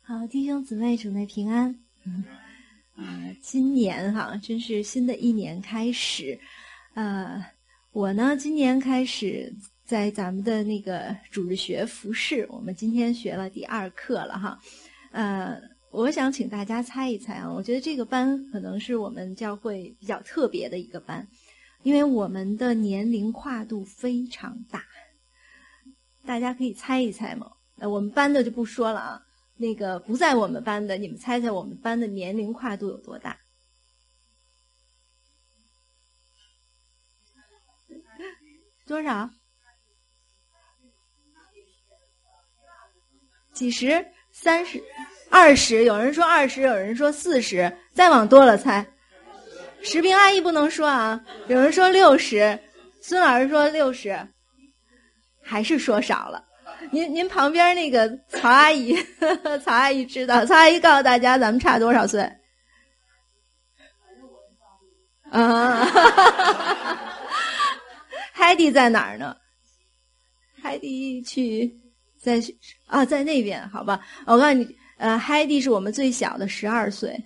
好，弟兄姊妹，主内平安。今年真是新的一年开始。我呢今年开始在咱们的那个主日学服侍，我们今天学了第2课了哈。我想请大家猜一猜啊，我觉得这个班可能是我们教会比较特别的一个班，因为我们的年龄跨度非常大。大家可以猜一猜吗？我们班的就不说了啊。那个不在我们班的，你们猜猜我们班的年龄跨度有多大？多少？几十？30、20？有人说20，有人说40，再往多了猜。石平阿姨不能说啊，有人说60，孙老师说60，还是说少了。您旁边那个曹阿姨，曹阿姨知道，曹阿姨告诉大家咱们差多少岁？海蒂在哪儿呢？海蒂在那边，好吧？我告诉你，海蒂是我们最小的12岁，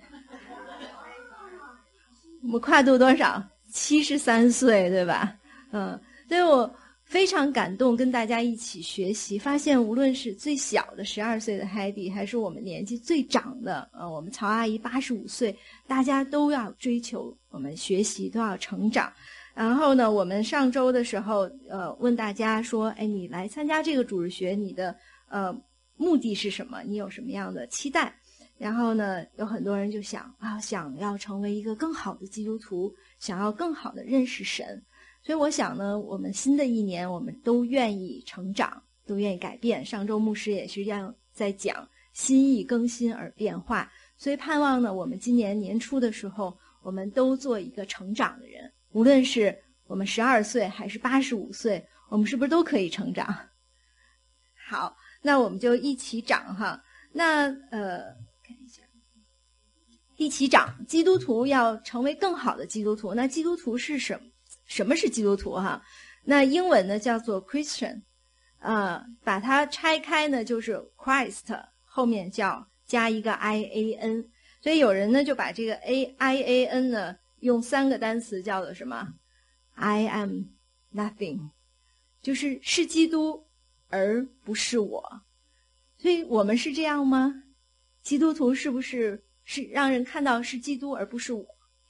我们跨度多少？73岁，对吧？所以我非常感动，跟大家一起学习，发现无论是最小的12岁的海蒂，还是我们年纪最长的，我们曹阿姨85岁，大家都要追求我们学习，都要成长。然后呢，我们上周的时候，问大家说，你来参加这个主日学，你的目的是什么？你有什么样的期待？然后呢，有很多人就想要成为一个更好的基督徒，想要更好的认识神。所以我想呢，我们新的一年，我们都愿意成长，都愿意改变。上周牧师也是在讲心意更新而变化，所以盼望呢，我们今年年初的时候，我们都做一个成长的人。无论是我们12岁还是85岁，我们是不是都可以成长？好，那我们就一起长哈。那看一下，一起长。基督徒要成为更好的基督徒，那基督徒是什么？什么是基督徒哈？那英文呢叫做 Christian， 把它拆开呢就是 Christ， 后面加一个 IAN， 所以有人呢就把这个 IAN 呢用3个单词叫做什么 ？I am nothing， 就是基督而不是我。所以我们是这样吗？基督徒是不是让人看到是基督而不是我？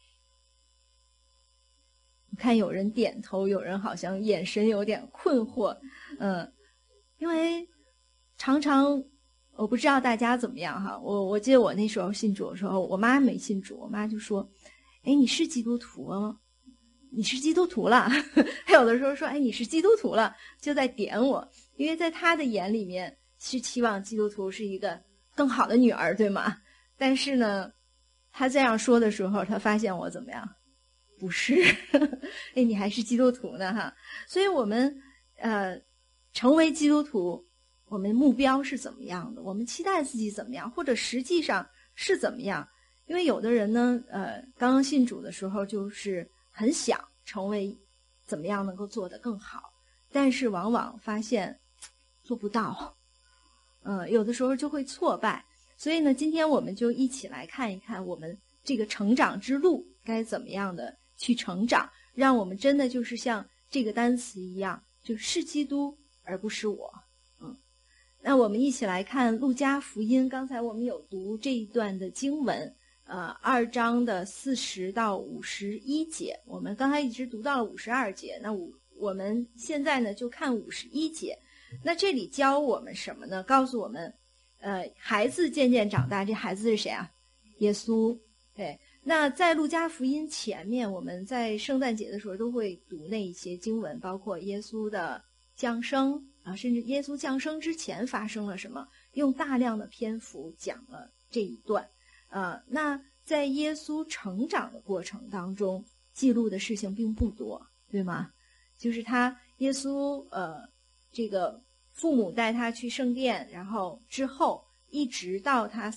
看有人点头，有人好像眼神有点困惑，因为常常我不知道大家怎么样哈，我记得我那时候信主的时候，我妈没信主，我妈就说：“你是基督徒吗？你是基督徒了。”还有的时候说：“你是基督徒了。”就在点我，因为在她的眼里面是期望基督徒是一个更好的女儿，对吗？但是呢，她这样说的时候，她发现我怎么样？不是，你还是基督徒呢哈。所以我们成为基督徒，我们目标是怎么样的？我们期待自己怎么样，或者实际上是怎么样？因为有的人呢，刚刚信主的时候就是很想成为怎么样能够做得更好，但是往往发现做不到，有的时候就会挫败。所以呢，今天我们就一起来看一看我们这个成长之路该怎么样的去成长，让我们真的就是像这个单词一样，就是基督而不是我。那我们一起来看路加福音，刚才我们有读这一段的经文，2章的40到51节，我们刚才一直读到了52节，那我们现在呢就看51节。那这里教我们什么呢？告诉我们孩子渐渐长大，这孩子是谁啊？耶稣。对，那在路加福音前面，我们在圣诞节的时候都会读那一些经文，包括耶稣的降生甚至耶稣降生之前发生了什么，用大量的篇幅讲了这一段。那在耶稣成长的过程当中，记录的事情并不多，对吗？就是耶稣这个父母带他去圣殿，然后之后一直到他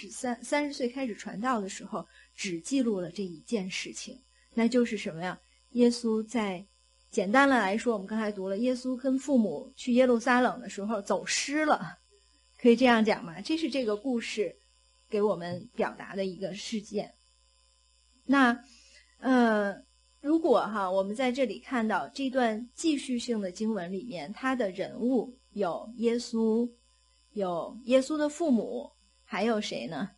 30岁开始传道的时候，只记录了这一件事情，那就是什么呀？耶稣简单的来说，我们刚才读了，耶稣跟父母去耶路撒冷的时候走失了， 可以这样讲吗？这是这个故事给我们表达的一个事件。那如果我们在这里看到这段记叙性的经文里面，它的人物有耶稣，有耶稣的父母，还有谁呢？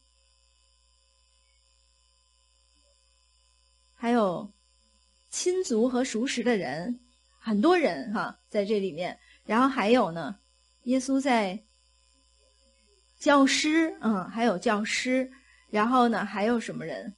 还有亲族和熟识的人，很多人在这里面。然后还有呢，耶稣在教师，还有教师。然后呢，还有什么人？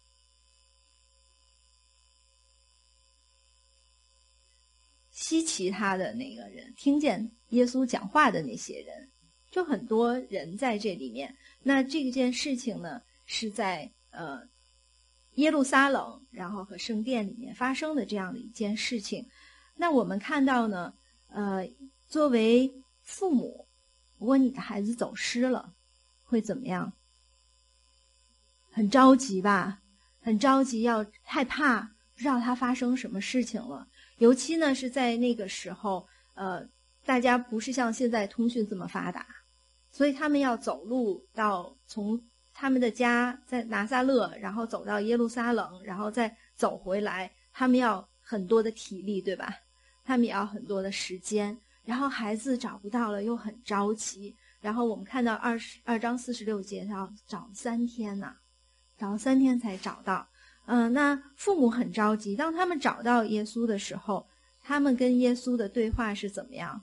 希奇他的那个人，听见耶稣讲话的那些人，就很多人在这里面。那这件事情呢，是在耶路撒冷，然后和圣殿里面发生的这样的一件事情。那我们看到呢，作为父母，如果你的孩子走失了，会怎么样？很着急吧，很着急，要害怕，不知道他发生什么事情了。尤其呢是在那个时候，大家不是像现在通讯这么发达，所以他们要走路到从他们的家在拿撒勒，然后走到耶路撒冷，然后再走回来，他们要很多的体力，对吧？他们也要很多的时间。然后孩子找不到了，又很着急。然后我们看到22章46节，要找3天呢，找了3天才找到。那父母很着急。当他们找到耶稣的时候，他们跟耶稣的对话是怎么样？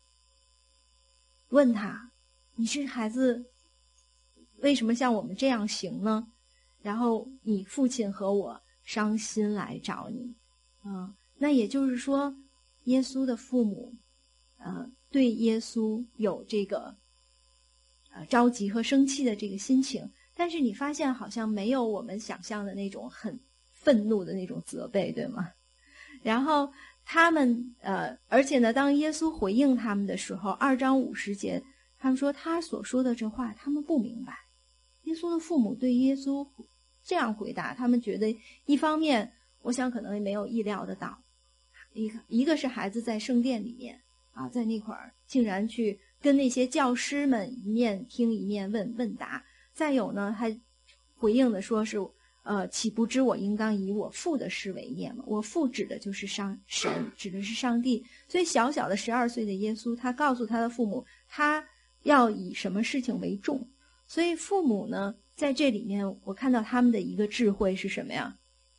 问他：“你是孩子，为什么像我们这样行呢？然后你父亲和我伤心来找你。”那也就是说，耶稣的父母，对耶稣有这个着急和生气的这个心情。但是你发现好像没有我们想象的那种很愤怒的那种责备，对吗？然后他们而且呢，当耶稣回应他们的时候，2章50节，他们说他所说的这话他们不明白。耶稣的父母对耶稣这样回答，他们觉得一方面我想可能也没有意料得到，一个是孩子在圣殿里面在那块儿竟然去跟那些教师们一面听一面问答。再有呢，他回应的说是岂不知我应当以我父的事为念吗？我父指的就是神，指的是上帝。所以小小的12岁的耶稣，他告诉他的父母，他要以什么事情为重。所以父母呢，在这里面我看到他们的一个智慧是什么呀？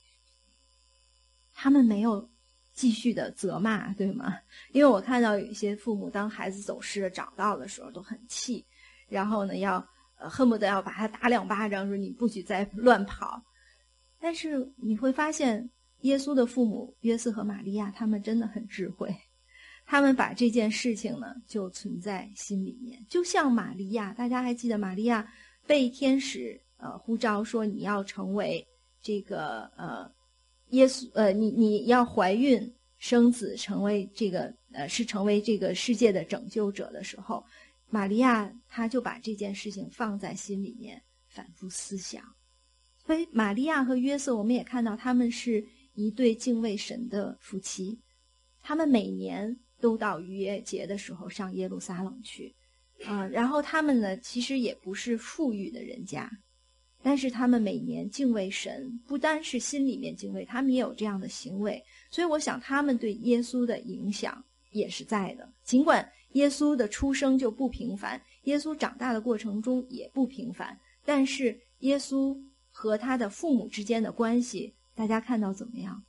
他们没有继续的责骂，对吗？因为我看到有一些父母当孩子走失了找到的时候都很气，然后呢要恨不得要把他打2巴掌，说你不许再乱跑。但是你会发现耶稣的父母约瑟和玛利亚他们真的很智慧，他们把这件事情呢就存在心里面。就像玛利亚，大家还记得玛利亚被天使呼召说你要成为这个耶稣你要怀孕生子，成为这个成为这个世界的拯救者的时候，玛利亚她就把这件事情放在心里面反复思想。所以玛利亚和约瑟，我们也看到他们是一对敬畏神的夫妻，他们每年都到逾越节的时候上耶路撒冷去然后他们呢其实也不是富裕的人家，但是他们每年敬畏神，不单是心里面敬畏，他们也有这样的行为。所以我想他们对耶稣的影响也是在的。尽管耶稣的出生就不平凡，耶稣长大的过程中也不平凡，但是耶稣和他的父母之间的关系，大家看到怎么样？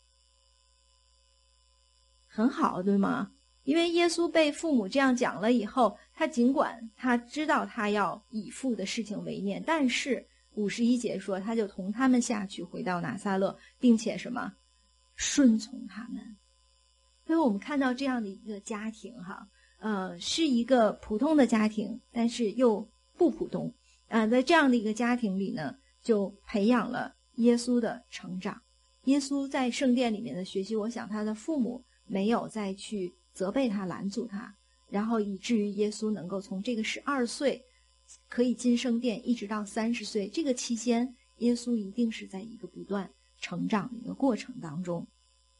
很好，对吗？因为耶稣被父母这样讲了以后，他尽管他知道他要以父的事情为念，但是51节说他就同他们下去回到拿撒勒，并且什么顺从他们。所以我们看到这样的一个家庭是一个普通的家庭，但是又不普通在这样的一个家庭里呢，就培养了耶稣的成长。耶稣在圣殿里面的学习，我想他的父母没有再去责备他拦阻他，然后以至于耶稣能够从这个12岁可以进圣殿一直到30岁，这个期间耶稣一定是在一个不断成长的一个过程当中。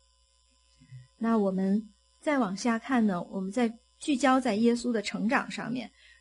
那我们再往下看呢，我们再聚焦在耶稣的成长上面。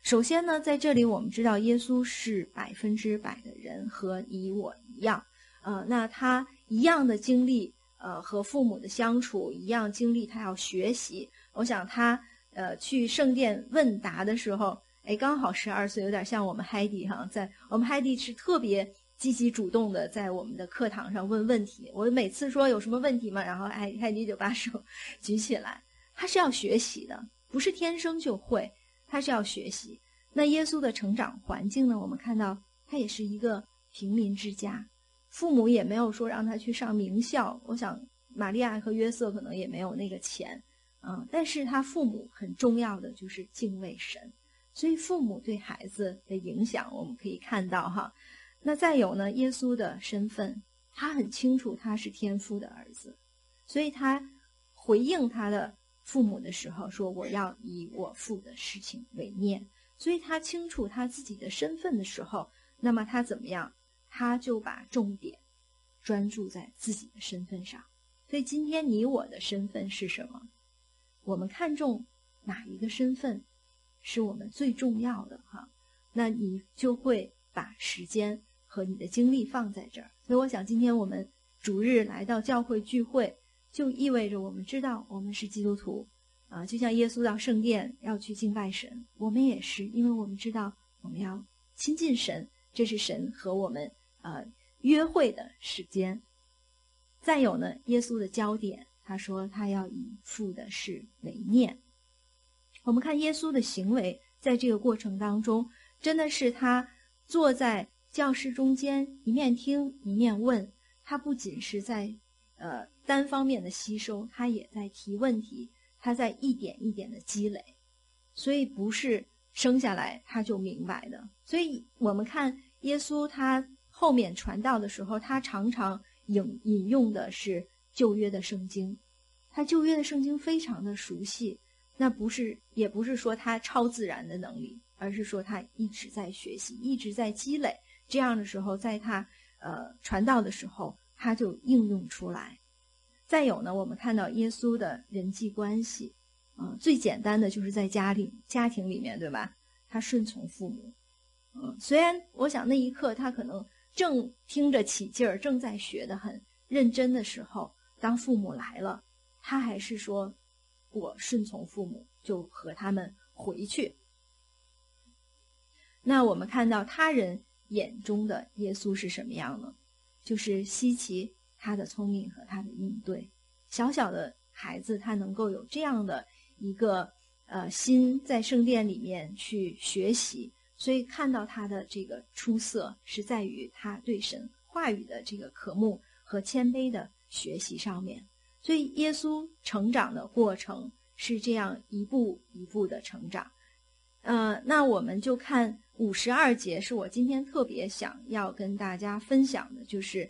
首先呢，在这里我们知道耶稣是100%的人，和你我一样，那他一样的经历，和父母的相处，一样经历他要学习。我想他去圣殿问答的时候，刚好12岁，有点像我们海迪哈，在我们海迪是特别积极主动的，在我们的课堂上问问题。我每次说有什么问题吗？然后海迪就把手举起来。他是要学习的，不是天生就会，他是要学习。那耶稣的成长环境呢？我们看到他也是一个平民之家，父母也没有说让他去上名校。我想玛利亚和约瑟可能也没有那个钱，但是他父母很重要的就是敬畏神，所以父母对孩子的影响我们可以看到哈。那再有呢，耶稣的身份，他很清楚他是天父的儿子，所以他回应他的父母的时候说，我要以我父的事情为念。所以他清楚他自己的身份的时候，那么他怎么样？他就把重点专注在自己的身份上。所以今天你我的身份是什么？我们看重哪一个身份是我们最重要的哈？那你就会把时间和你的精力放在这儿。所以我想今天我们主日来到教会聚会，就意味着我们知道我们是基督徒，就像耶稣到圣殿要去敬拜神，我们也是，因为我们知道我们要亲近神，这是神和我们约会的时间。再有呢，耶稣的焦点，他说他要以父的事为念。我们看耶稣的行为，在这个过程当中，真的是他坐在教室中间，一面听一面问。他不仅是在单方面的吸收，他也在提问题，他在一点一点的积累，所以不是生下来他就明白的。所以我们看耶稣他后面传道的时候，他常常引用的是旧约的圣经，他旧约的圣经非常的熟悉。那也不是说他超自然的能力，而是说他一直在学习，一直在积累。这样的时候，在他传道的时候，他就应用出来。再有呢，我们看到耶稣的人际关系，最简单的就是在家庭里面，对吧？他顺从父母。虽然我想那一刻他可能正听着起劲儿，正在学得很认真的时候，当父母来了，他还是说我顺从父母，就和他们回去。那我们看到他人眼中的耶稣是什么样呢？就是稀奇他的聪明和他的应对。小小的孩子他能够有这样的一个心，在圣殿里面去学习，所以看到他的这个出色是在于他对神话语的这个渴慕和谦卑的学习上面。所以耶稣成长的过程是这样一步一步的成长。那我们就看52节，是我今天特别想要跟大家分享的，就是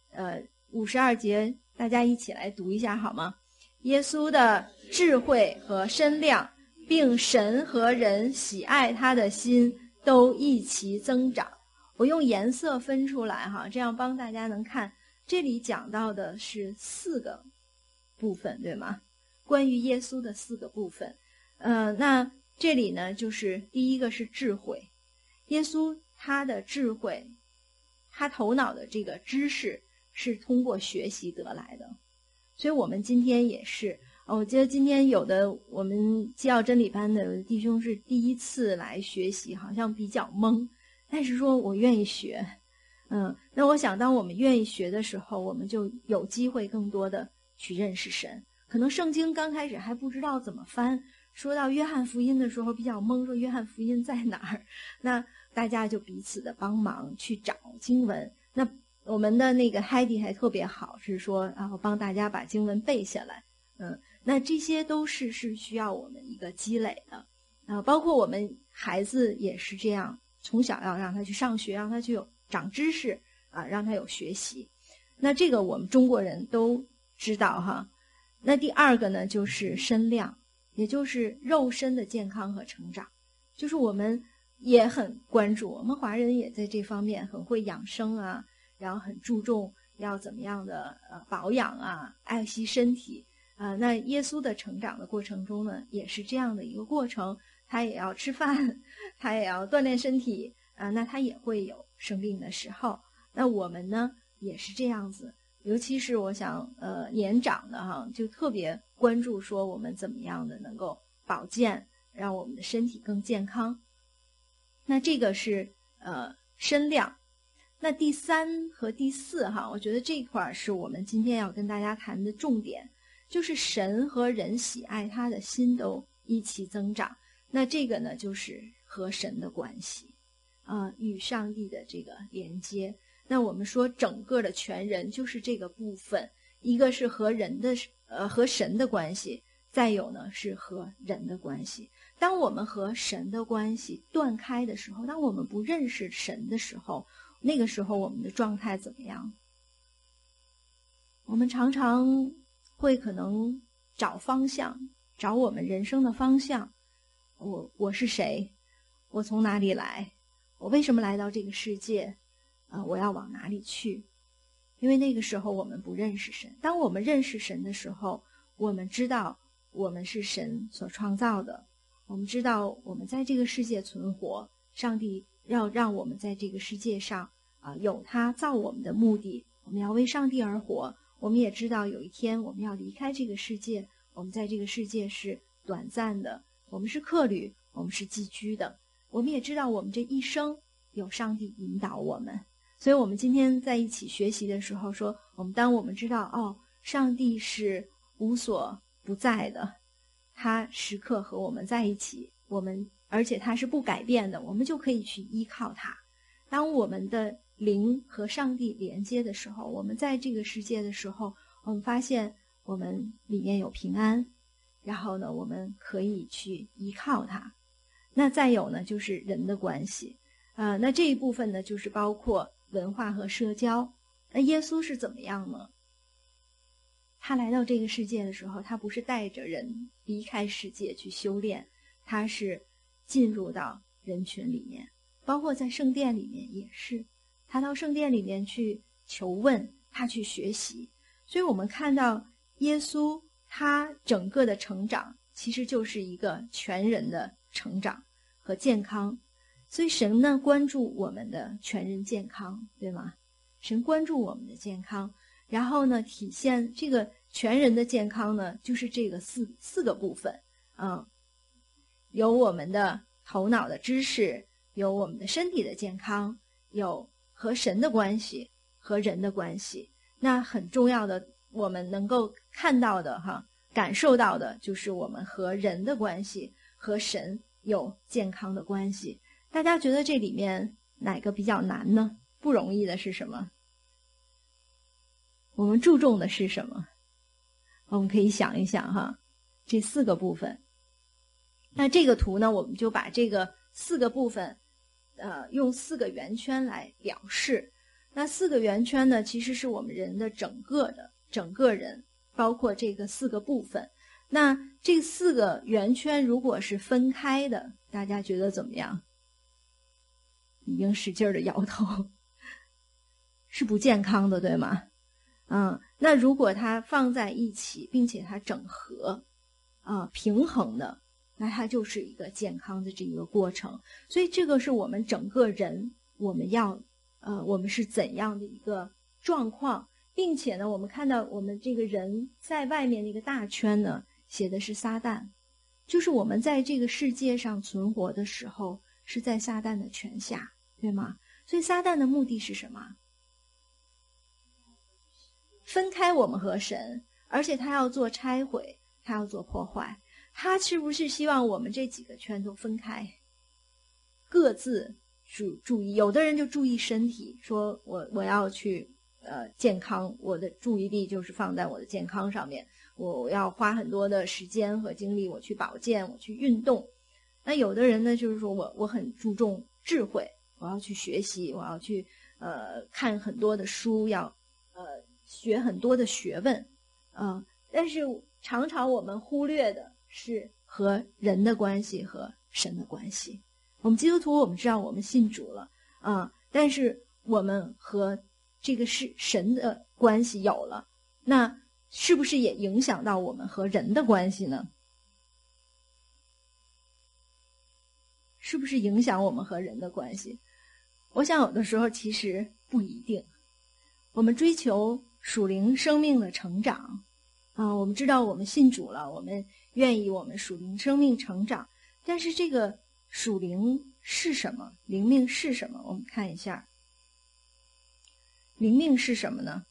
52节，大家一起来读一下好吗？耶稣的智慧和身量，并神和人喜爱他的心都一齐增长。我用颜色分出来哈，这样帮大家能看。这里讲到的是4个部分，对吗？关于耶稣的4个部分。那这里呢，就是第一个是智慧。耶稣他的智慧，他头脑的这个知识是通过学习得来的。所以我们今天也是，我觉得今天有的我们基要真理班的弟兄是第一次来学习，好像比较懵，但是说我愿意学。那我想当我们愿意学的时候，我们就有机会更多的去认识神。可能圣经刚开始还不知道怎么翻，说到约翰福音的时候比较懵，说约翰福音在哪儿？那大家就彼此的帮忙去找经文。那我们的那个 Heidi 还特别好，是说然后帮大家把经文背下来。那这些都是需要我们一个积累的。包括我们孩子也是这样，从小要让他去上学，让他去有长知识让他有学习。那这个我们中国人都知道哈。那第二个呢，就是身量，也就是肉身的健康和成长。就是我们也很关注，我们华人也在这方面很会养生啊，然后很注重要怎么样的保养啊，爱惜身体。那耶稣的成长的过程中呢，也是这样的一个过程。 他也要吃饭，他也要锻炼身体那他也会有生病的时候。那我们呢也是这样子，尤其是我想年长的哈，就特别关注说我们怎么样的能够保健，让我们的身体更健康。那这个是身量。那第3和第4哈，我觉得这块是我们今天要跟大家谈的重点，就是神和人喜爱他的心都一起增长。那这个呢就是和神的关系与上帝的这个连接。那我们说整个的全人就是这个部分，一个是和神的关系，再有呢是和人的关系。当我们和神的关系断开的时候，当我们不认识神的时候，那个时候我们的状态怎么样？我们常常会可能找方向，找我们人生的方向。我是谁？我从哪里来？我为什么来到这个世界？我要往哪里去？因为那个时候我们不认识神。当我们认识神的时候，我们知道我们是神所创造的，我们知道我们在这个世界存活，上帝要让我们在这个世界上有他造我们的目的，我们要为上帝而活。我们也知道有一天我们要离开这个世界，我们在这个世界是短暂的，我们是客旅，我们是寄居的。我们也知道我们这一生有上帝引导我们。所以我们今天在一起学习的时候说，当我们知道上帝是无所不在的，他时刻和我们在一起，而且他是不改变的，我们就可以去依靠他。当我们的灵和上帝连接的时候，我们在这个世界的时候，我们发现我们里面有平安，然后呢我们可以去依靠他。那再有呢就是人的关系那这一部分呢就是包括文化和社交。那耶稣是怎么样呢？他来到这个世界的时候，他不是带着人离开世界去修炼，他是进入到人群里面，包括在圣殿里面也是，他到圣殿里面去求问，他去学习。所以我们看到耶稣他整个的成长其实就是一个全人的成长和健康。所以神呢关注我们的全人健康，对吗？神关注我们的健康，然后呢体现这个全人的健康呢就是这个四个部分有我们的头脑的知识，有我们的身体的健康，有和神的关系，和人的关系。那很重要的我们能够看到的感受到的就是我们和人的关系和神有健康的关系。大家觉得这里面哪个比较难呢？不容易的是什么？我们注重的是什么？我们可以想一想这4个部分。那这个图呢，我们就把这个4个部分用4个圆圈来表示。那4个圆圈呢其实是我们人的整个人，包括这个4个部分。那这4个圆圈如果是分开的，大家觉得怎么样？已经使劲的摇头，是不健康的，对吗？那如果它放在一起，并且它整合平衡的，那它就是一个健康的这个过程。所以这个是我们整个人我们是怎样的一个状况，并且呢我们看到我们这个人在外面那个大圈呢写的是撒旦，就是我们在这个世界上存活的时候是在撒旦的权下，对吗？所以撒旦的目的是什么？分开我们和神，而且他要做拆毁，他要做破坏。他是不是希望我们这几个圈都分开，各自注意？有的人就注意身体，说我要去健康，我的注意力就是放在我的健康上面，我要花很多的时间和精力，我去保健，我去运动。那有的人呢就是说我很注重智慧，我要去学习，我要去看很多的书，要学很多的学问但是常常我们忽略的是和人的关系和神的关系。我们基督徒我们知道我们信主了但是我们和这个是神的关系有了，那是不是也影响到我们和人的关系呢？ 是不是影响我们和人的关系？我想有的时候其实不一定。我们追求属灵生命的成长我们知道我们信主了，我们愿意我们属灵生命成长，但是这个属灵是什么？灵命是什么？我们看一下，灵命是什么呢？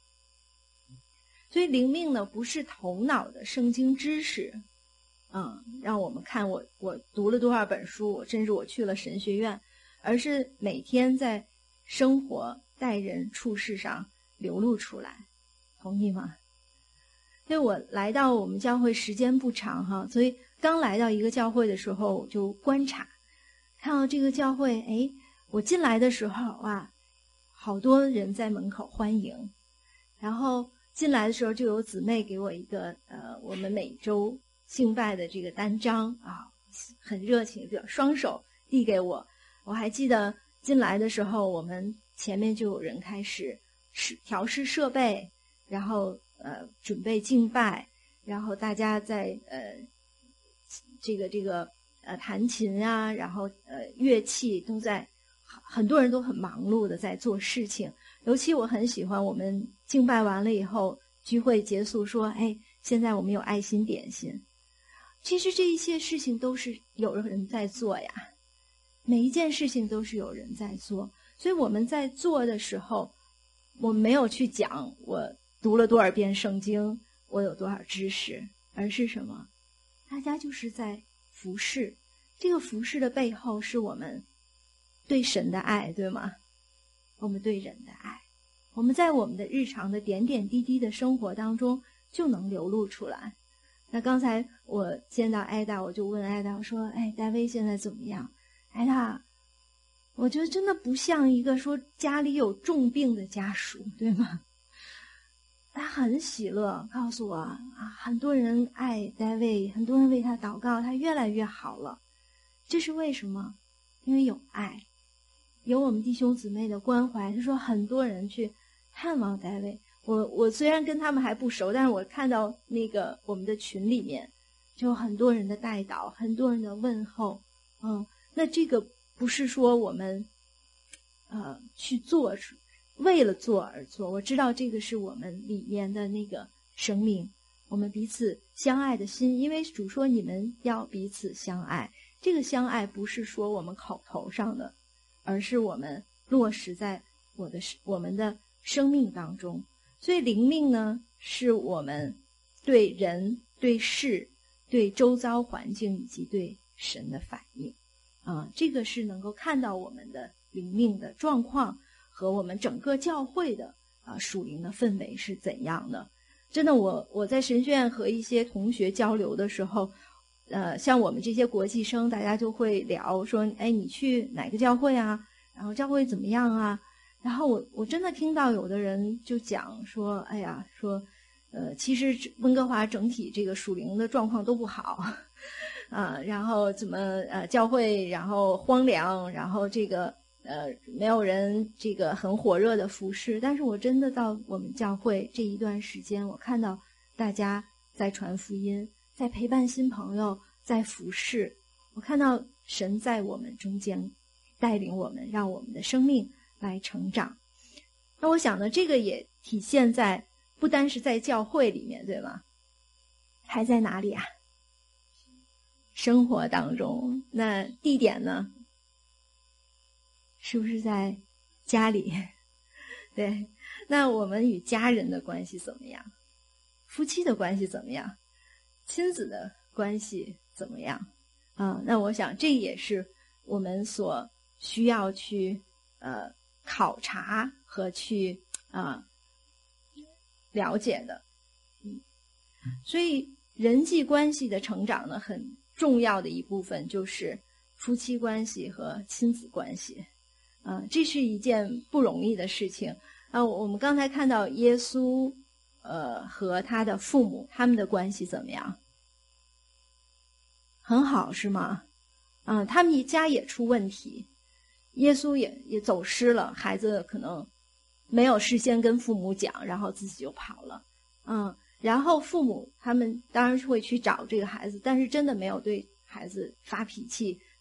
所以灵命呢，不是头脑的圣经知识让我们看我读了多少本书，甚至我去了神学院，而是每天在生活待人处事上流露出来。同意吗？所以我来到我们教会时间不长所以刚来到一个教会的时候，我就观察，看到这个教会，我进来的时候好多人在门口欢迎，然后进来的时候就有姊妹给我一个我们每周敬拜的这个单张很热情，双手递给我。我还记得进来的时候，我们前面就有人开始调试设备，然后准备敬拜，然后大家在这个弹琴然后乐器都在，很多人都很忙碌的在做事情。尤其我很喜欢我们敬拜完了以后，聚会结束说，现在我们有爱心点心。其实这一切事情都是有人在做呀，每一件事情都是有人在做。所以我们在做的时候，我们没有去讲我读了多少遍圣经，我有多少知识，而是什么？大家就是在服侍。这个服侍的背后是我们对神的爱，对吗？我们对人的爱，我们在我们的日常的点点滴滴的生活当中就能流露出来。那刚才我见到艾达，我就问艾达，我说戴薇现在怎么样？艾达，我觉得真的不像一个说家里有重病的家属，对吗？他很喜乐，告诉我很多人爱戴薇，很多人为他祷告，他越来越好了。这是为什么？因为有爱，有我们弟兄姊妹的关怀。他说很多人去探望戴薇，我虽然跟他们还不熟，但是我看到那个我们的群里面就有很多人的代祷，很多人的问候。那这个不是说我们去做为了做而做，我知道这个是我们里面的那个生命，我们彼此相爱的心。因为主说你们要彼此相爱，这个相爱不是说我们口头上的，而是我们落实在我们的生命当中。所以灵命呢，是我们对人、对事、对周遭环境以及对神的反应这个是能够看到我们的灵命的状况和我们整个教会的属灵的氛围是怎样的。真的，我在神学院和一些同学交流的时候，像我们这些国际生，大家就会聊说，你去哪个教会啊？然后教会怎么样啊？然后我真的听到有的人就讲说，其实温哥华整体这个属灵的状况都不好然后怎么教会然后荒凉，然后这个没有人这个很火热的服侍。但是我真的到我们教会这一段时间，我看到大家在传福音，在陪伴新朋友，在服侍。我看到神在我们中间带领我们，让我们的生命来成长。那我想呢，这个也体现在不单是在教会里面，对吗？还在哪里啊？生活当中。那地点呢？是不是在家里？对。那我们与家人的关系怎么样？夫妻的关系怎么样？亲子的关系怎么样？那我想这也是我们所需要去考察和去了解的。所以人际关系的成长呢，很重要的一部分就是夫妻关系和亲子关系。这是一件不容易的事情。我们刚才看到耶稣和他的父母，他们的关系怎么样？很好，是吗？他们一家也出问题，耶稣也走失了，孩子可能没有事先跟父母讲，然后自己就跑了。然后父母他们当然是会去找这个孩子，但是真的没有对孩子发脾气，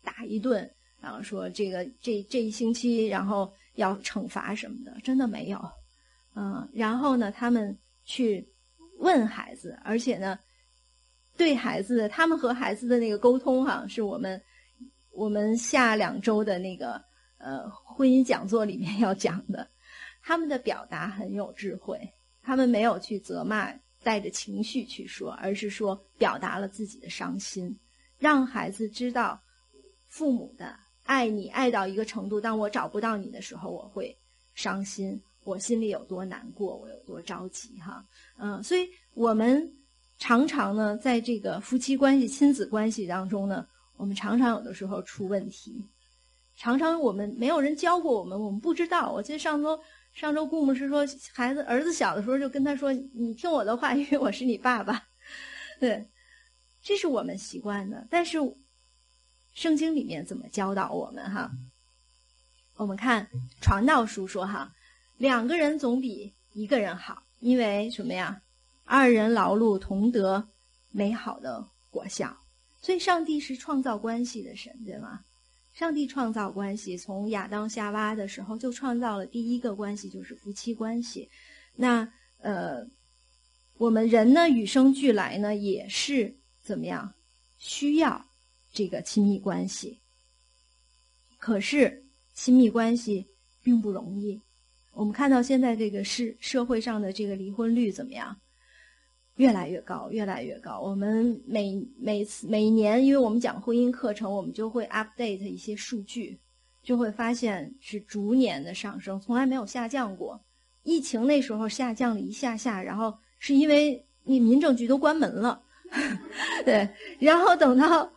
打一顿，然后说这一星期，然后要惩罚什么的，真的没有。然后呢，他们去问孩子，而且呢，对孩子的他们和孩子的那个沟通是我们下2周的那个婚姻讲座里面要讲的。他们的表达很有智慧，他们没有去责骂，带着情绪去说，而是说表达了自己的伤心，让孩子知道父母的爱你爱到一个程度，当我找不到你的时候，我会伤心，我心里有多难过，我有多着急所以我们常常呢，在这个夫妻关系、亲子关系当中呢，我们常常有的时候出问题，常常我们没有人教过我们，我们不知道。我记得上周顾牧师说，儿子小的时候就跟他说：“你听我的话，因为我是你爸爸。”对，这是我们习惯的。但是圣经里面怎么教导我们我们看传道书说2个人总比1个人好，因为什么呀？2人劳碌同得美好的果效。所以上帝是创造关系的神，对吗？上帝创造关系，从亚当夏娃的时候就创造了第一个关系，就是夫妻关系。那我们人呢与生俱来呢也是怎么样需要这个亲密关系。可是亲密关系并不容易。我们看到现在这个社会上的这个离婚率怎么样？越来越高，越来越高。我们每年，因为我们讲婚姻课程，我们就会 update 一些数据，就会发现是逐年的上升，从来没有下降过。疫情那时候下降了一下，然后是因为民政局都关门了，对，然后等到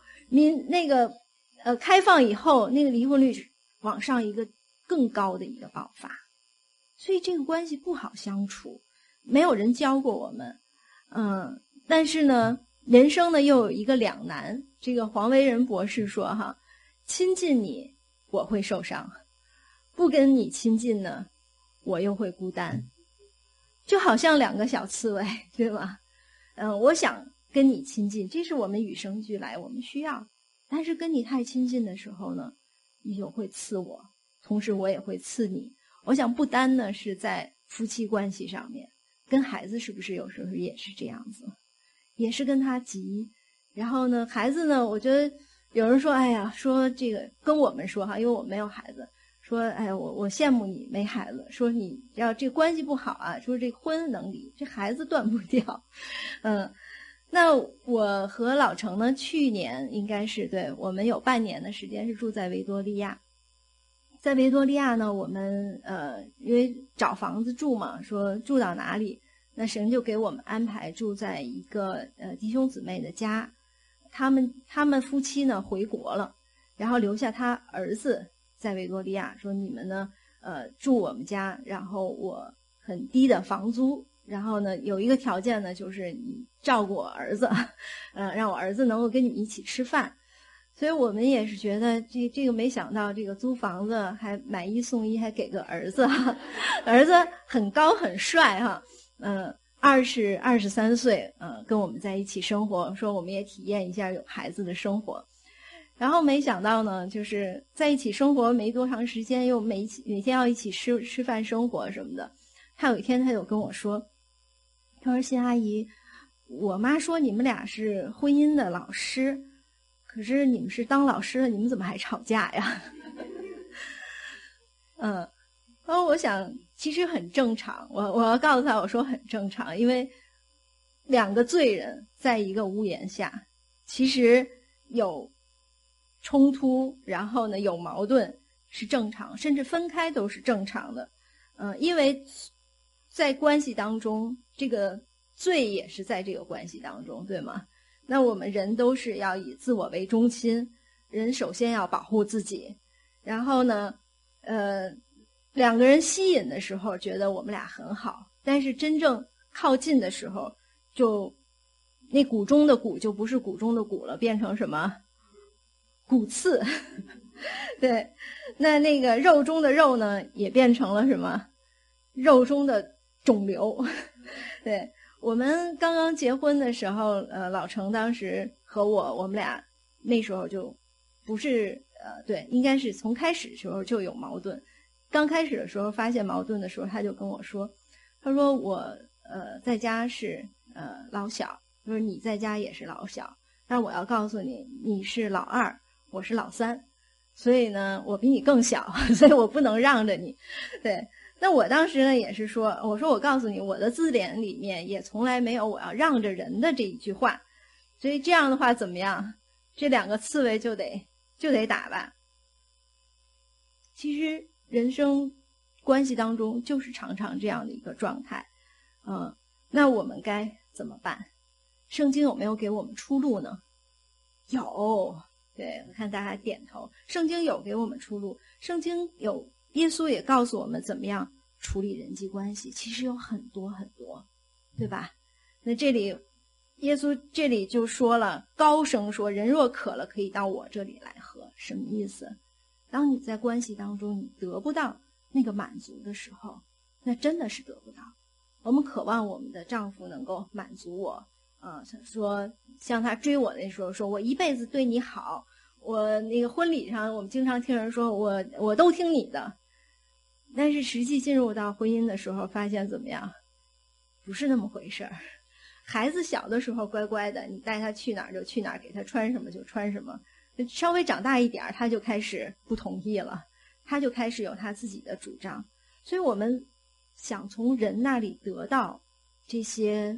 开放以后，那个离婚率往上一个更高的一个爆发。所以这个关系不好相处，没有人教过我们。但是呢，人生呢又有一个两难。这个黄维仁博士说亲近你我会受伤，不跟你亲近呢，我又会孤单，就好像2个小刺猬，对吗？我想跟你亲近，这是我们与生俱来，我们需要。但是跟你太亲近的时候呢，你就会刺我，同时我也会刺你。我想不单呢是在夫妻关系上面，跟孩子是不是有时候也是这样子，也是跟他急。然后呢，孩子呢，我觉得有人说，说这个跟我们说因为我们没有孩子，说我羡慕你没孩子，说你要这个关系不好说这个婚能离，这孩子断不掉。那我和老程呢，去年应该是对我们有半年的时间是住在维多利亚。在维多利亚呢，我们因为找房子住嘛，说住到哪里，那神就给我们安排住在一个弟兄姊妹的家。他们夫妻呢回国了，然后留下他儿子在维多利亚，说你们呢住我们家，然后我很低的房租，然后呢有一个条件呢，就是你照顾我儿子，让我儿子能够跟你一起吃饭。所以我们也是觉得这个没想到，这个租房子还买1送1，还给个儿子，儿子很高很帅23岁，跟我们在一起生活，说我们也体验一下有孩子的生活。然后没想到呢，就是在一起生活没多长时间，又每天要一起吃饭生活什么的。他有一天他就跟我说，他说：“辛阿姨，我妈说你们俩是婚姻的老师。可是你们是当老师的，你们怎么还吵架呀？”然后我想其实很正常，我要告诉他，我说很正常，因为2个罪人在一个屋檐下，其实有冲突，然后呢有矛盾是正常，甚至分开都是正常的。因为在关系当中，这个罪也是在这个关系当中，对吗？那我们人都是要以自我为中心，人首先要保护自己，然后呢2个人吸引的时候觉得我们俩很好，但是真正靠近的时候，就那骨中的骨就不是骨中的骨了，变成什么骨刺对，那个肉中的肉呢也变成了什么肉中的肿瘤对，我们刚刚结婚的时候，老程当时和我们俩那时候就不是对，应该是从开始的时候就有矛盾。刚开始的时候发现矛盾的时候，他就跟我说，他说我在家是老小，他说你在家也是老小，但我要告诉你，你是老二，我是老三，所以呢我比你更小，所以我不能让着你。对，那我当时呢也是说，我说我告诉你，我的字典里面也从来没有我要让着人的这一句话，所以这样的话怎么样，这两个刺猬就得打吧。其实人生关系当中就是常常这样的一个状态，那我们该怎么办？圣经有没有给我们出路呢？有，对，我看大家点头。圣经有给我们出路，圣经有，耶稣也告诉我们怎么样处理人际关系，其实有很多很多，对吧？那这里耶稣这里就说了，高声说，人若渴了，可以到我这里来喝。什么意思？当你在关系当中你得不到那个满足的时候，那真的是得不到。我们渴望我们的丈夫能够满足我，说像他追我那时候，说我一辈子对你好，我那个婚礼上我们经常听人说我都听你的，但是实际进入到婚姻的时候发现怎么样？不是那么回事儿。孩子小的时候乖乖的，你带他去哪儿就去哪儿，给他穿什么就穿什么，稍微长大一点他就开始不同意了，他就开始有他自己的主张。所以我们想从人那里得到这些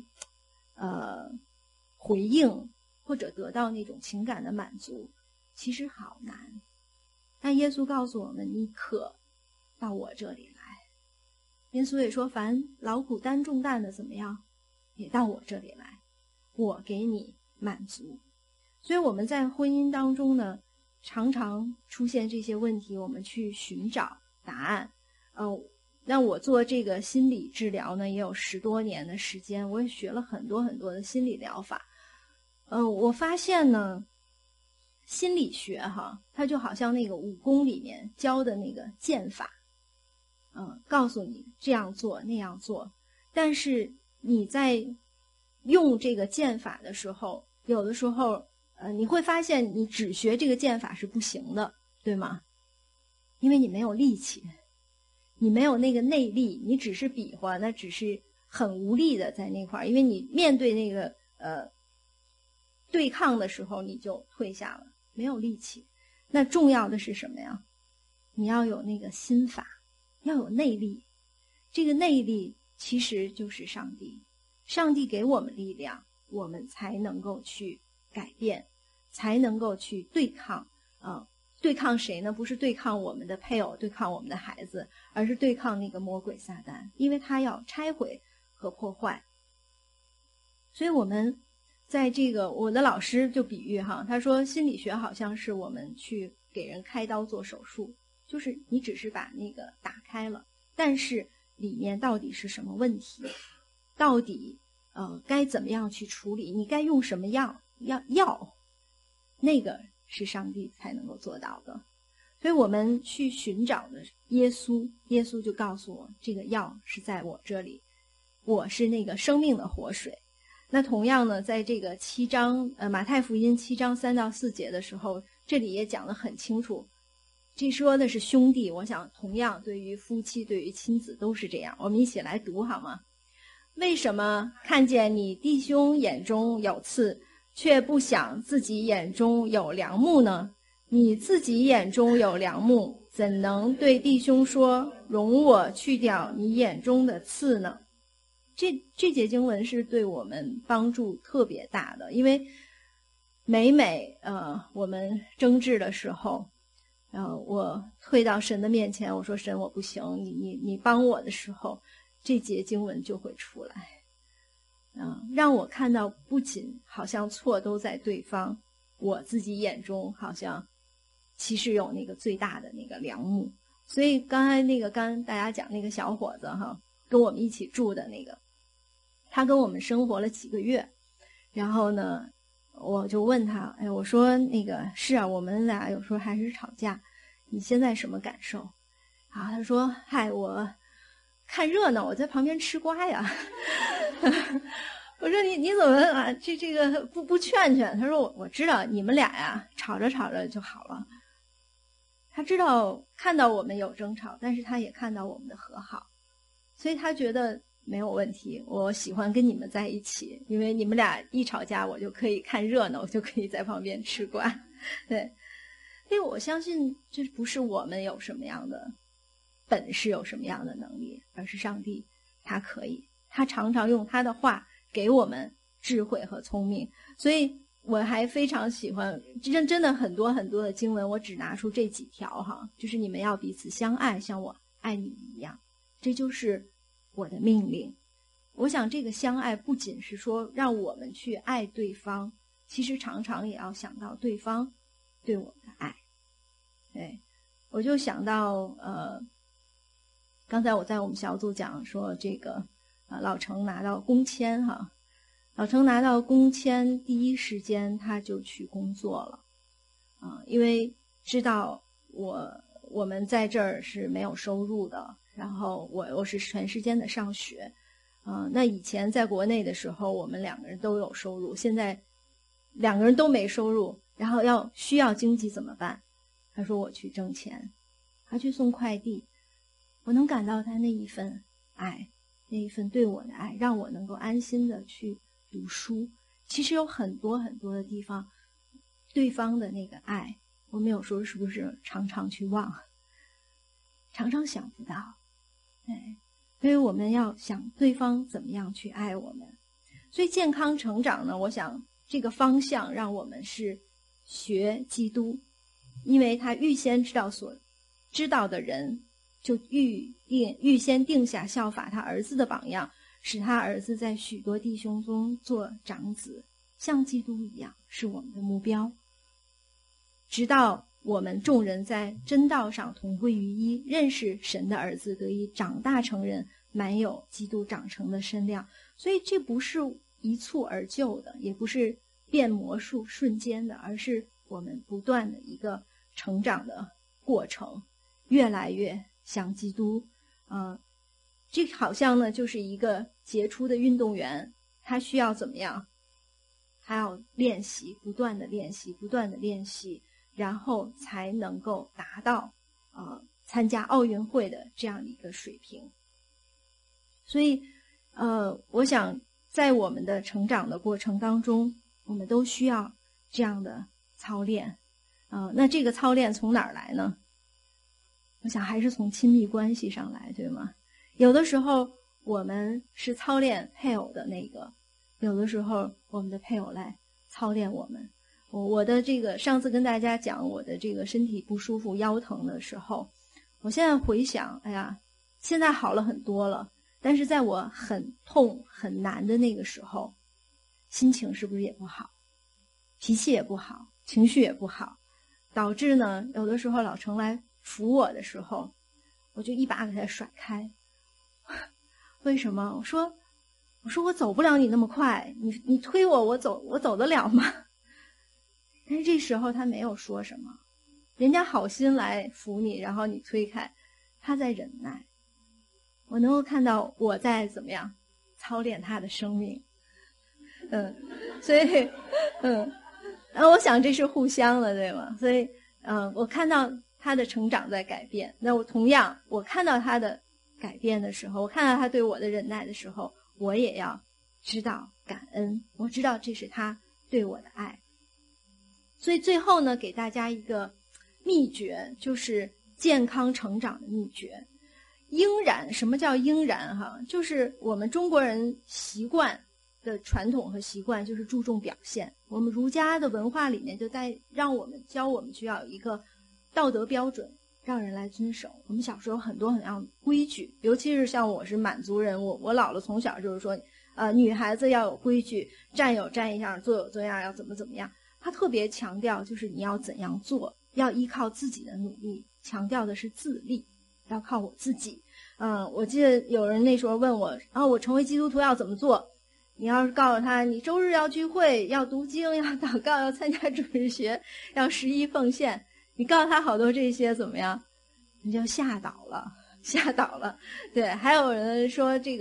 回应，或者得到那种情感的满足，其实好难。但耶稣告诉我们，你可到我这里来。耶稣也说，凡劳苦担重担的怎么样，也到我这里来，我给你满足。所以我们在婚姻当中呢，常常出现这些问题，我们去寻找答案。那我做这个心理治疗呢，也有10多年的时间，我也学了很多很多的心理疗法。我发现呢，心理学它就好像那个武功里面教的那个剑法，告诉你这样做那样做，但是你在用这个剑法的时候，有的时候你会发现你只学这个剑法是不行的，对吗？因为你没有力气，你没有那个内力，你只是比划，那只是很无力的在那块儿，因为你面对那个对抗的时候你就退下了，没有力气。那重要的是什么呀？你要有那个心法，要有内力。这个内力其实就是上帝，上帝给我们力量，我们才能够去改变，才能够去对抗。对抗谁呢？不是对抗我们的配偶，对抗我们的孩子，而是对抗那个魔鬼撒旦，因为他要拆毁和破坏。所以我们在这个，我的老师就比喻他说心理学好像是我们去给人开刀做手术，就是你只是把那个打开了，但是里面到底是什么问题，到底该怎么样去处理，你该用什么药，那个是上帝才能够做到的。所以我们去寻找的耶稣，耶稣就告诉我，这个药是在我这里，我是那个生命的活水。那同样呢，在这个7章马太福音7章3到4节的时候，这里也讲得很清楚，这说的是兄弟，我想同样对于夫妻对于亲子都是这样。我们一起来读好吗？为什么看见你弟兄眼中有刺，却不想自己眼中有梁木呢？你自己眼中有梁木，怎能对弟兄说，容我去掉你眼中的刺呢？这节经文是对我们帮助特别大的，因为每我们争执的时候，我退到神的面前，我说神我不行，你帮我的时候，这节经文就会出来，让我看到不仅好像错都在对方，我自己眼中好像其实有那个最大的那个梁木。所以刚才刚大家讲那个小伙子跟我们一起住的那个，他跟我们生活了几个月，然后呢我就问他，我说是啊，我们俩有时候还是吵架，你现在什么感受？他说嗨，我看热闹，我在旁边吃瓜呀。 我说你怎么啊？这个不劝劝？他说我知道你们俩呀，吵着吵着就好了。他知道看到我们有争吵，但是他也看到我们的和好，所以他觉得没有问题。我喜欢跟你们在一起，因为你们俩一吵架，我就可以看热闹，我就可以在旁边吃瓜。对，因为我相信这不是我们有什么样的本事，有什么样的能力，而是上帝他可以，他常常用他的话给我们智慧和聪明。所以我还非常喜欢，真的很多很多的经文，我只拿出这几条哈，就是你们要彼此相爱，像我爱你们一样，这就是我的命令。我想这个相爱不仅是说让我们去爱对方，其实常常也要想到对方对我们的爱。对，我就想到刚才我在我们小组讲说这个老程拿到工签哈。老程拿到工签第一时间他就去工作了，因为知道我们在这儿是没有收入的，然后我是全时间的上学，那以前在国内的时候我们两个人都有收入，现在两个人都没收入，然后需要经济怎么办？他说我去挣钱，他去送快递，我能感到他那一份爱，那一份对我的爱，让我能够安心的去读书。其实有很多很多的地方，对方的那个爱，我们有时候是不是常常去忘，常常想不到。所以我们要想对方怎么样去爱我们。所以健康成长呢，我想这个方向让我们是学基督，因为他预先知道所知道的人，就预先定下效法他儿子的榜样，使他儿子在许多弟兄中做长子，像基督一样，是我们的目标。直到我们众人在真道上同归于一，认识神的儿子，得以长大成人，满有基督长成的身量。所以这不是一蹴而就的，也不是变魔术瞬间的，而是我们不断的一个成长的过程，越来越像基督。这好像呢就是一个杰出的运动员，他需要怎么样？他要练习，不断的练习，不断的练习，然后才能够达到参加奥运会的这样的一个水平。所以我想在我们的成长的过程当中，我们都需要这样的操练。那这个操练从哪儿来呢？我想还是从亲密关系上来，对吗？有的时候我们是操练配偶的那个，有的时候我们的配偶来操练我们。我的这个上次跟大家讲我的这个身体不舒服腰疼的时候，我现在回想，哎呀，现在好了很多了，但是在我很痛很难的那个时候，心情是不是也不好，脾气也不好，情绪也不好，导致呢有的时候老程来扶我的时候，我就一把给他甩开。为什么？我说我走不了你那么快，你推我走得了吗？但是这时候他没有说什么，人家好心来扶你，然后你推开，他在忍耐。我能够看到我在怎么样操练他的生命。所以然后我想这是互相的，对吗？所以我看到他的成长在改变，那我同样我看到他的改变的时候，我看到他对我的忍耐的时候，我也要知道感恩，我知道这是他对我的爱。所以最后呢，给大家一个秘诀，就是健康成长的秘诀。应然，什么叫应然哈？就是我们中国人习惯的传统和习惯就是注重表现。我们儒家的文化里面就教我们需要有一个道德标准，让人来遵守。我们小时候很多很样规矩，尤其是像我是满族人，我姥姥从小就是说，女孩子要有规矩，站有站样，坐有坐样，要怎么样。她特别强调就是你要怎样做，要依靠自己的努力，强调的是自立，要靠我自己。我记得有人那时候问我，我成为基督徒要怎么做？你要是告诉他，你周日要聚会，要读经，要祷告，要参加主日学，要11奉献，你告诉他好多这些怎么样？你就吓倒了。对，还有人说这个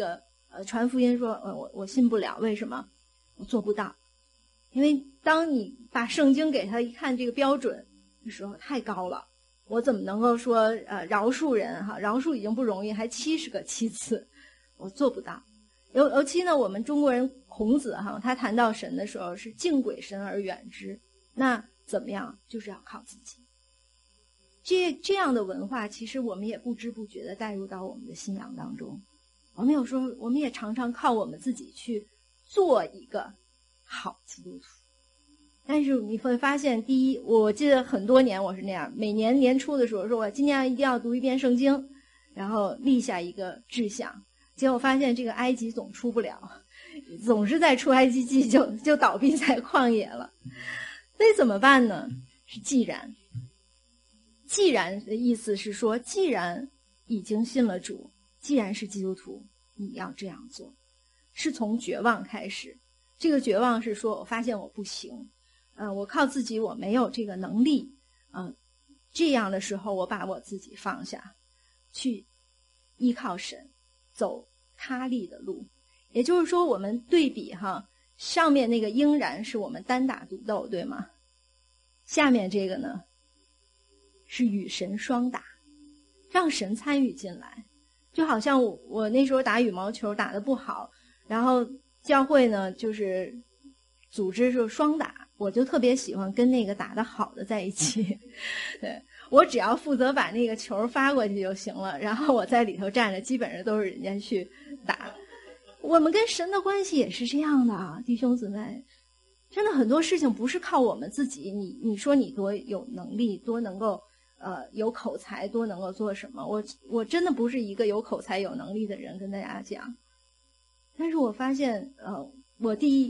传福音说，我信不了，为什么？我做不到。因为当你把圣经给他一看，这个标准的时候太高了，我怎么能够说饶恕人哈？饶恕已经不容易，还70个七次，我做不到。尤其呢，我们中国人孔子哈，他谈到神的时候是敬鬼神而远之，那怎么样？就是要靠自己。这样的文化，其实我们也不知不觉地带入到我们的信仰当中。我们也常常靠我们自己去做一个好基督徒。但是你会发现，第一，我记得很多年我是那样，每年年初的时候说我今年一定要读一遍圣经，然后立下一个志向，结果发现这个埃及总出不了，总是在出埃及记就倒闭在旷野了。所以怎么办呢？是既然的意思是说，既然已经信了主，既然是基督徒，你要这样做，是从绝望开始。这个绝望是说我发现我不行，我靠自己我没有这个能力，这样的时候我把我自己放下，去依靠神，走他立的路。也就是说，我们对比哈，上面那个应然是我们单打独斗，对吗？下面这个呢，是与神双打，让神参与进来。就好像我那时候打羽毛球打得不好，然后教会呢就是组织就双打，我就特别喜欢跟那个打得好的在一起。对，我只要负责把那个球发过去就行了，然后我在里头站着，基本上都是人家去打。我们跟神的关系也是这样的啊，弟兄姊妹，真的很多事情不是靠我们自己，你说你多有能力，多能够有口才，多能够做什么，我真的不是一个有口才有能力的人，跟大家讲。但是我发现我第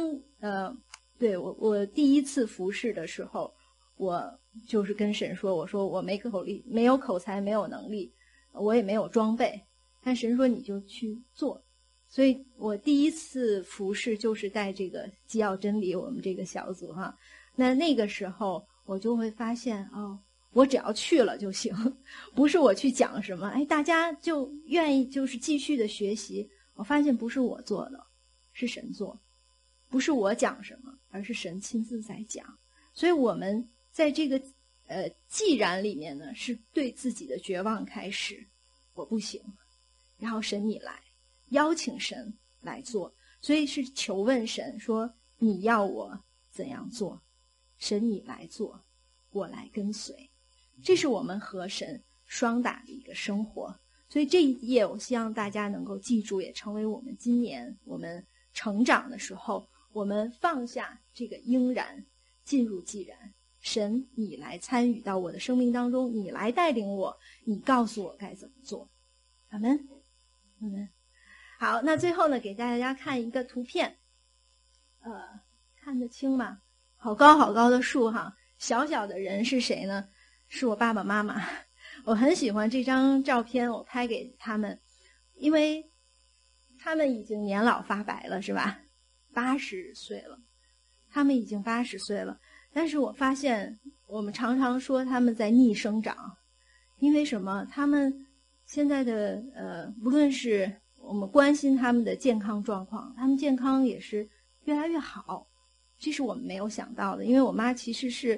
一次服侍的时候，我就是跟神说，我说我没有口才，没有能力，我也没有装备，但神说你就去做。所以我第一次服侍就是带这个基要真理我们这个小组哈。那个时候我就会发现我只要去了就行，不是我去讲什么，大家就愿意就是继续的学习。我发现不是我做的，是神做，不是我讲什么，而是神亲自在讲。所以我们在这个既然里面呢，是对自己的绝望开始，我不行，然后神你来，邀请神来做，所以是求问神说你要我怎样做，神你来做，我来跟随。这是我们和神双打的一个生活。所以这一页我希望大家能够记住，也成为我们今年我们成长的时候，我们放下这个应然，进入既然。神你来参与到我的生命当中，你来带领我，你告诉我该怎么做。阿们，阿们。好，那最后呢，给大家看一个图片，看得清吗？好高好高的树哈，小小的人是谁呢？是我爸爸妈妈。我很喜欢这张照片，我拍给他们，因为他们已经年老发白了，是吧？80岁了，他们已经80岁了。但是我发现，我们常常说他们在逆生长，因为什么？他们现在的无论是我们关心他们的健康状况，他们健康也是越来越好，这是我们没有想到的。因为我妈其实是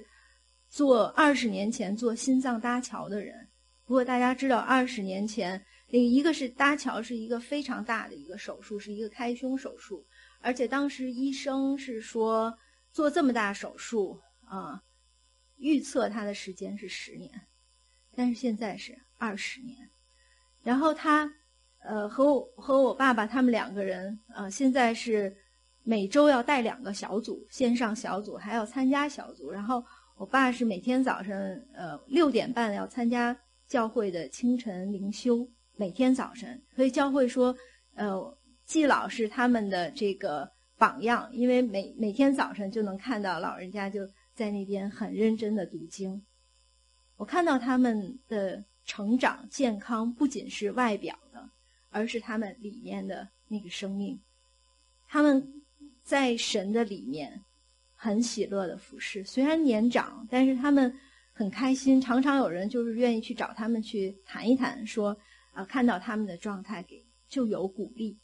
20年前做心脏搭桥的人。如果大家知道20年前一个是搭桥是一个非常大的一个手术，是一个开胸手术，而且当时医生是说做这么大手术预测他的时间是10年，但是现在是20年。然后他和我爸爸他们2个人现在是每周要带2个小组，线上小组还要参加小组。然后我爸是每天早上6点半要参加教会的清晨灵修，每天早晨。所以教会说季老是他们的这个榜样，因为每天早晨就能看到老人家就在那边很认真的读经。我看到他们的成长健康不仅是外表的，而是他们里面的那个生命。他们在神的里面很喜乐的服侍，虽然年长，但是他们很开心。常常有人就是愿意去找他们去谈一谈，说看到他们的状态就有鼓励。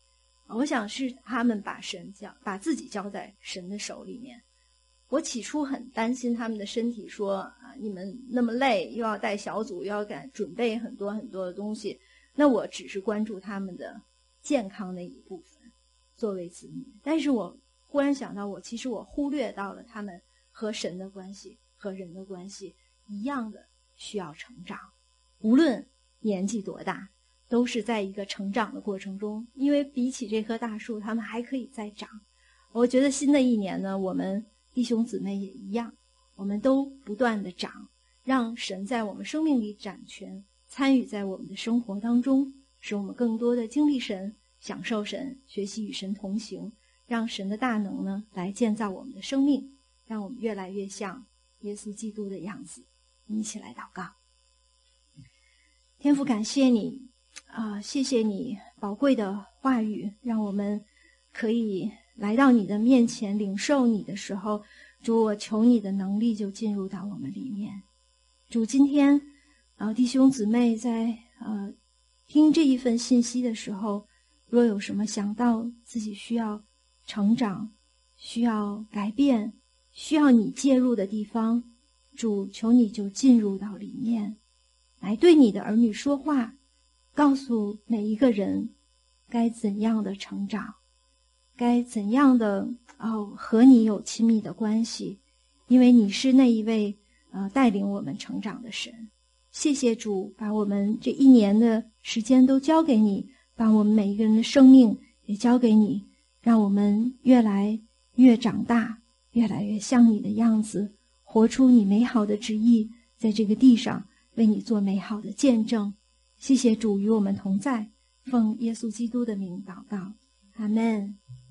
我想是他们把自己交在神的手里面。我起初很担心他们的身体，说你们那么累，又要带小组，又要准备很多很多的东西，那我只是关注他们的健康的一部分，作为子女。但是我忽然想到，其实我忽略到了他们和神的关系和人的关系一样的需要成长，无论年纪多大，都是在一个成长的过程中。因为比起这棵大树，他们还可以再长。我觉得新的一年呢，我们弟兄姊妹也一样，我们都不断的长，让神在我们生命里掌权，参与在我们的生活当中，使我们更多的经历神，享受神，学习与神同行，让神的大能呢来建造我们的生命，让我们越来越像耶稣基督的样子。我们一起来祷告。天父，感谢你谢谢你宝贵的话语，让我们可以来到你的面前领受你的时候，主，我求你的能力就进入到我们里面。主，今天弟兄姊妹在听这一份信息的时候，若有什么想到自己需要成长，需要改变，需要你介入的地方，主，求你就进入到里面，来对你的儿女说话，告诉每一个人该怎样的成长，该怎样的和你有亲密的关系，因为你是那一位带领我们成长的神。谢谢主，把我们这一年的时间都交给你，把我们每一个人的生命也交给你，让我们越来越长大，越来越像你的样子，活出你美好的旨意，在这个地上为你做美好的见证。谢谢主与我们同在，奉耶稣基督的名祷告，阿们。